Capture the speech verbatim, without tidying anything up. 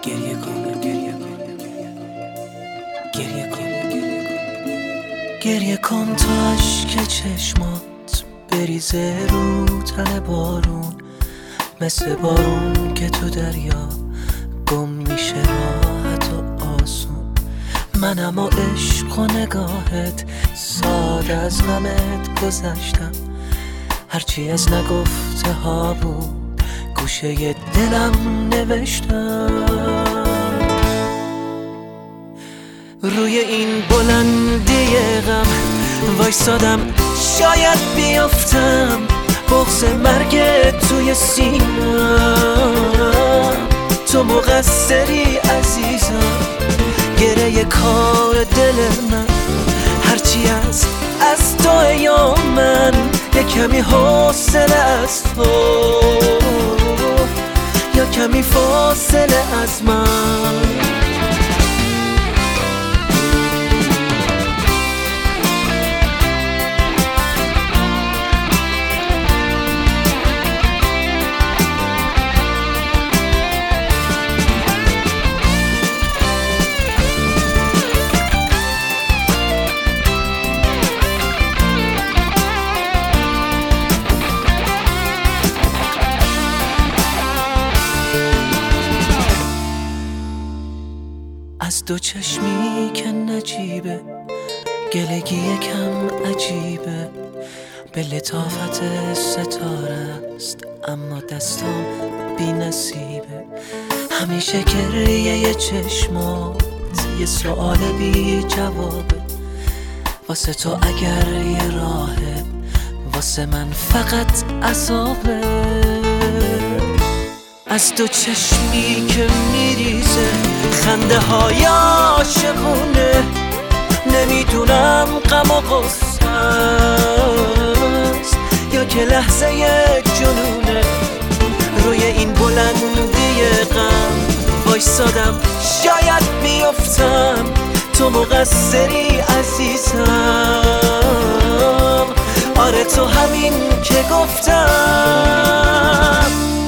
گریه کن گریه کن گریه کن گریه کن تا اشک چشمات بریزه رو تن بارون، مثل بارون که تو دریا گم میشه راحت و آسون. منم و عشق و نگاهت ساده از غمت گذشتم، هرچی از نگفته ها بود گوشه دلم نوشتم. روی این بلندی غم وایسادم، شاید بیافتم بغض مرگ توی سینم. تو مقصری عزیزم، گره کار دل من، هرچی از از تو یا من یه کمی حوصله از تو یا کمی فاصله از من. از دو چشمی که نجیبه، گلگی یکم عجیبه، به لطافت ستاره است اما دستام بی نصیبه. همیشه گریه یه چشمات یه سؤال بی جوابه، واسه تو اگر یه راهه، واسه من فقط عذابه. از دو چشمی که میریزه خنده های عاشقونه، نمیدونم غم و غصه است یا که لحظه جنونه. روی این بلندی غم وایسادم، شاید بیافتم تو مقصری عزیزم. آره تو همین که گفتم.